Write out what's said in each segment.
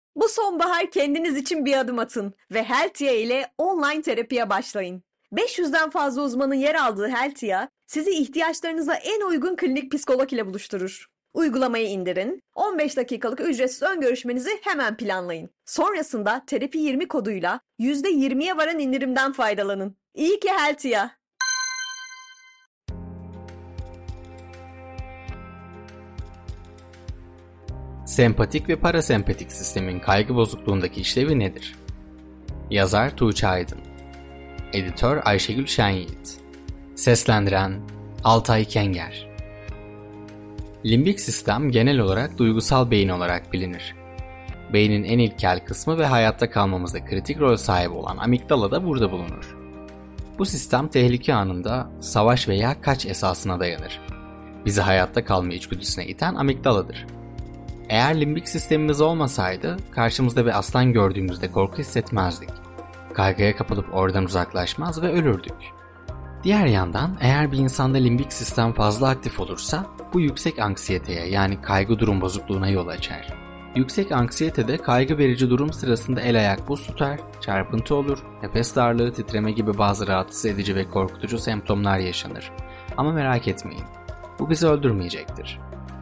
Bu sonbahar kendiniz için bir adım atın ve Heltia ile online terapiye başlayın. 500'den fazla uzmanın yer aldığı Heltia, sizi ihtiyaçlarınıza en uygun klinik psikolog ile buluşturur. Uygulamayı indirin, 15 dakikalık ücretsiz ön görüşmenizi hemen planlayın. Sonrasında Terapi 20 koduyla %20'ye varan indirimden faydalanın. İyi ki Heltia! Sempatik ve parasempatik sistemin kaygı bozukluğundaki işlevi nedir? Yazar Tuğçe Aydın, Editör Ayşegül Şenyiğit, Seslendiren Altay Kenger. Limbik sistem genel olarak duygusal beyin olarak bilinir. Beynin en ilkel kısmı ve hayatta kalmamızda kritik rol sahibi olan amigdala da burada bulunur. Bu sistem tehlike anında savaş veya kaç esasına dayanır. Bizi hayatta kalma içgüdüsüne iten amigdaladır. Eğer limbik sistemimiz olmasaydı, karşımızda bir aslan gördüğümüzde korku hissetmezdik. Kaygıya kapılıp oradan uzaklaşmaz ve ölürdük. Diğer yandan, eğer bir insanda limbik sistem fazla aktif olursa, bu yüksek anksiyeteye yani kaygı durum bozukluğuna yol açar. Yüksek anksiyetede kaygı verici durum sırasında el ayak buz tutar, çarpıntı olur, nefes darlığı, titreme gibi bazı rahatsız edici ve korkutucu semptomlar yaşanır. Ama merak etmeyin, bu bizi öldürmeyecektir.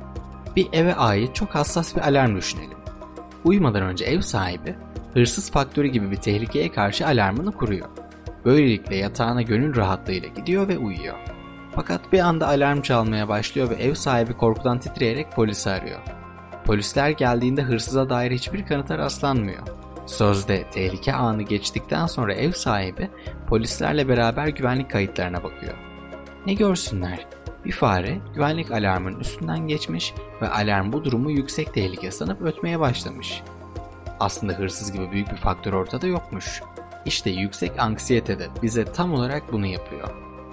Bir eve ait çok hassas bir alarm düşünelim. Uyumadan önce ev sahibi, hırsız faktörü gibi bir tehlikeye karşı alarmını kuruyor. Böylelikle yatağına gönül rahatlığıyla gidiyor ve uyuyor. Fakat bir anda alarm çalmaya başlıyor ve ev sahibi korkudan titreyerek polisi arıyor. Polisler geldiğinde hırsıza dair hiçbir kanıta rastlanmıyor. Sözde tehlike anı geçtikten sonra ev sahibi polislerle beraber güvenlik kayıtlarına bakıyor. Ne görsünler? Bir fare güvenlik alarmının üstünden geçmiş ve alarm bu durumu yüksek tehlike sanıp ötmeye başlamış. Aslında hırsız gibi büyük bir faktör ortada yokmuş. İşte yüksek anksiyete de bize tam olarak bunu yapıyor.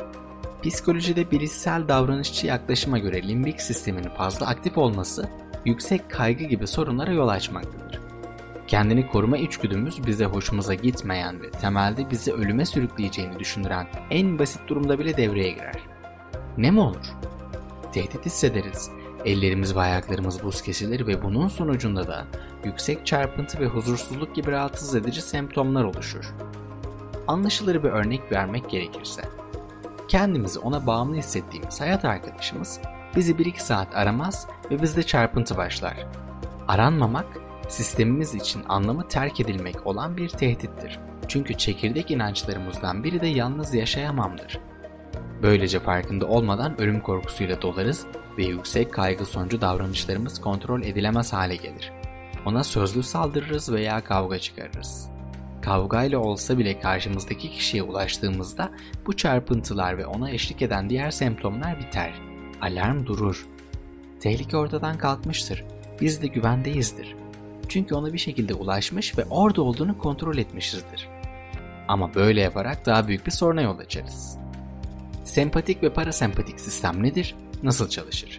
Psikolojide bilişsel davranışçı yaklaşıma göre limbik sistemin fazla aktif olması yüksek kaygı gibi sorunlara yol açmaktadır. Kendini koruma içgüdümüz bize hoşumuza gitmeyen ve temelde bizi ölüme sürükleyeceğini düşündüren en basit durumda bile devreye girer. Ne mi olur? Tehdit hissederiz. Ellerimiz ve ayaklarımız buz kesilir ve bunun sonucunda da yüksek çarpıntı ve huzursuzluk gibi rahatsız edici semptomlar oluşur. Anlaşılır bir örnek vermek gerekirse, kendimizi ona bağımlı hissettiğimiz hayat arkadaşımız bizi 1-2 saat aramaz ve bizde çarpıntı başlar. Aranmamak, sistemimiz için anlamı terk edilmek olan bir tehdittir. Çünkü çekirdek inançlarımızdan biri de yalnız yaşayamamdır. Böylece farkında olmadan ölüm korkusuyla dolarız ve yüksek kaygı sonucu davranışlarımız kontrol edilemez hale gelir. Ona sözlü saldırırız veya kavga çıkarırız. Kavgayla olsa bile karşımızdaki kişiye ulaştığımızda bu çarpıntılar ve ona eşlik eden diğer semptomlar biter. Alarm durur. Tehlike ortadan kalkmıştır. Biz de güvendeyizdir. Çünkü ona bir şekilde ulaşmış ve orada olduğunu kontrol etmişizdir. Ama böyle yaparak daha büyük bir soruna yol açarız. Sempatik ve parasempatik sistem nedir? Nasıl çalışır?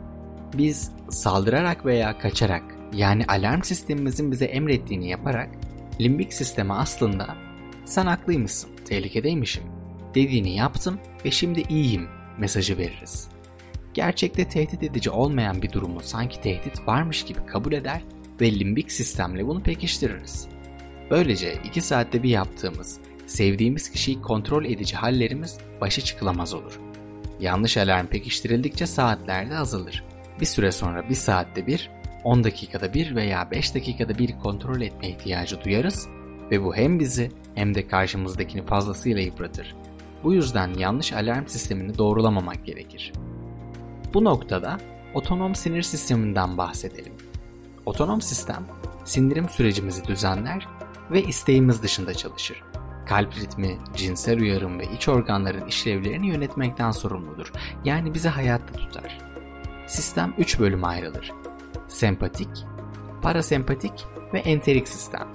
Biz saldırarak veya kaçarak, yani alarm sistemimizin bize emrettiğini yaparak limbik sisteme aslında "sen haklıymışsın, tehlikedeymişim" dediğini yaptım ve şimdi iyiyim mesajı veririz. Gerçekte tehdit edici olmayan bir durumu sanki tehdit varmış gibi kabul eder ve limbik sistemle bunu pekiştiririz. Böylece 2 saatte bir yaptığımız, sevdiğimiz kişiyi kontrol edici hallerimiz başa çıkılamaz olur. Yanlış alarm pekiştirildikçe saatlerde azalır. Bir süre sonra 1 saatte bir, 10 dakikada bir veya 5 dakikada bir kontrol etme ihtiyacı duyarız ve bu hem bizi hem de karşımızdakini fazlasıyla yıpratır. Bu yüzden yanlış alarm sistemini doğrulamamak gerekir. Bu noktada otonom sinir sisteminden bahsedelim. Otonom sistem, sindirim sürecimizi düzenler ve isteğimiz dışında çalışır. Kalp ritmi, cinsel uyarım ve iç organların işlevlerini yönetmekten sorumludur. Yani bizi hayatta tutar. Sistem 3 bölüme ayrılır. Sempatik, parasempatik ve enterik sistem.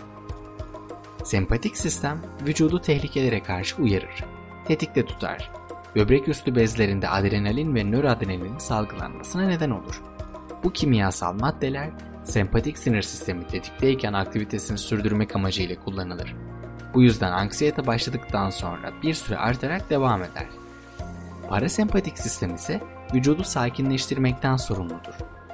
Sempatik sistem vücudu tehlikelere karşı uyarır, tetikte tutar. Böbrek üstü bezlerinde adrenalin ve nöroadrenalin salgılanmasına neden olur. Bu kimyasal maddeler sempatik sinir sistemi tetikteyken aktivitesini sürdürmek amacıyla kullanılır. Bu yüzden anksiyete başladıktan sonra bir süre artarak devam eder. Parasempatik sistem ise vücudu sakinleştirmekten sorumludur.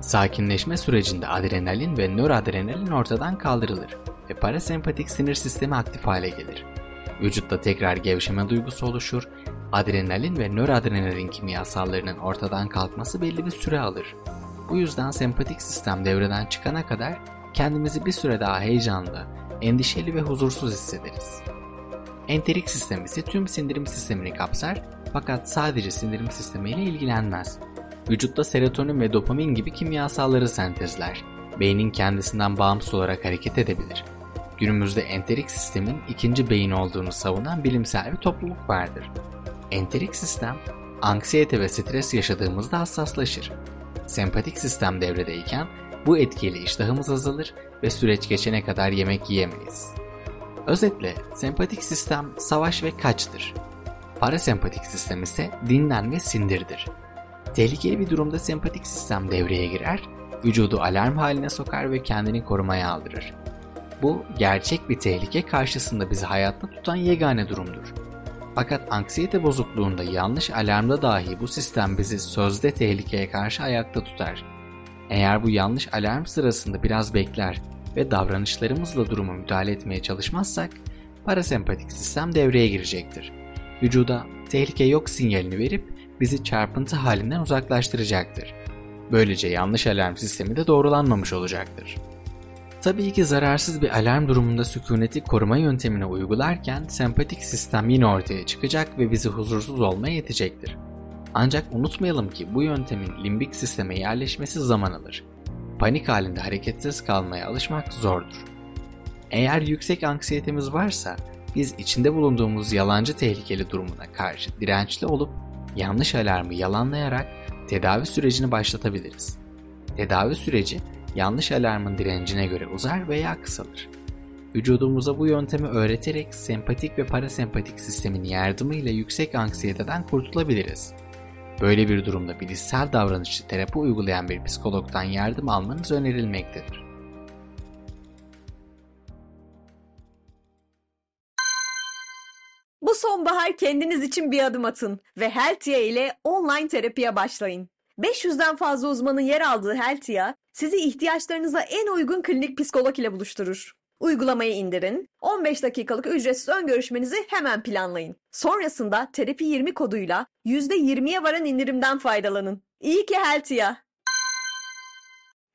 Sakinleşme sürecinde adrenalin ve nöradrenalin ortadan kaldırılır ve parasempatik sinir sistemi aktif hale gelir. Vücutta tekrar gevşeme duygusu oluşur, adrenalin ve nöradrenalin kimyasallarının ortadan kalkması belli bir süre alır. Bu yüzden sempatik sistem devreden çıkana kadar kendimizi bir süre daha heyecanlı, endişeli ve huzursuz hissederiz. Enterik sistem ise tüm sindirim sistemini kapsar fakat sadece sindirim sistemiyle ilgilenmez. Vücutta serotonin ve dopamin gibi kimyasalları sentezler. Beynin kendisinden bağımsız olarak hareket edebilir. Günümüzde enterik sistemin ikinci beyin olduğunu savunan bilimsel bir topluluk vardır. Enterik sistem, anksiyete ve stres yaşadığımızda hassaslaşır. Sempatik sistem devredeyken bu etkiyle iştahımız azalır ve süreç geçene kadar yemek yiyemeyiz. Özetle sempatik sistem savaş ve kaçtır. Parasempatik sistem ise dinlen ve sindirdir. Tehlikeli bir durumda sempatik sistem devreye girer, vücudu alarm haline sokar ve kendini korumaya aldırır. Bu gerçek bir tehlike karşısında bizi hayatta tutan yegane durumdur. Fakat anksiyete bozukluğunda yanlış alarmda dahi bu sistem bizi sözde tehlikeye karşı ayakta tutar. Eğer bu yanlış alarm sırasında biraz bekler ve davranışlarımızla duruma müdahale etmeye çalışmazsak parasempatik sistem devreye girecektir. Vücuda tehlike yok sinyalini verip bizi çarpıntı halinden uzaklaştıracaktır. Böylece yanlış alarm sistemi de doğrulanmamış olacaktır. Tabii ki zararsız bir alarm durumunda sükuneti koruma yöntemini uygularken sempatik sistem yine ortaya çıkacak ve bizi huzursuz olmaya yetecektir. Ancak unutmayalım ki bu yöntemin limbik sisteme yerleşmesi zaman alır. Panik halinde hareketsiz kalmaya alışmak zordur. Eğer yüksek anksiyetemiz varsa biz içinde bulunduğumuz yalancı tehlikeli durumuna karşı dirençli olup yanlış alarmı yalanlayarak tedavi sürecini başlatabiliriz. Tedavi süreci yanlış alarmın direncine göre uzar veya kısalır. Vücudumuza bu yöntemi öğreterek sempatik ve parasempatik sistemin yardımıyla yüksek anksiyeteden kurtulabiliriz. Böyle bir durumda bilişsel davranışçı terapi uygulayan bir psikologdan yardım almanız önerilmektedir. Bu sonbahar kendiniz için bir adım atın ve Heltia ile online terapiye başlayın. 500'den fazla uzmanın yer aldığı Heltia, sizi ihtiyaçlarınıza en uygun klinik psikolog ile buluşturur. Uygulamayı indirin, 15 dakikalık ücretsiz ön görüşmenizi hemen planlayın. Sonrasında Terapi 20 koduyla %20'ye varan indirimden faydalanın. İyi ki Heltia!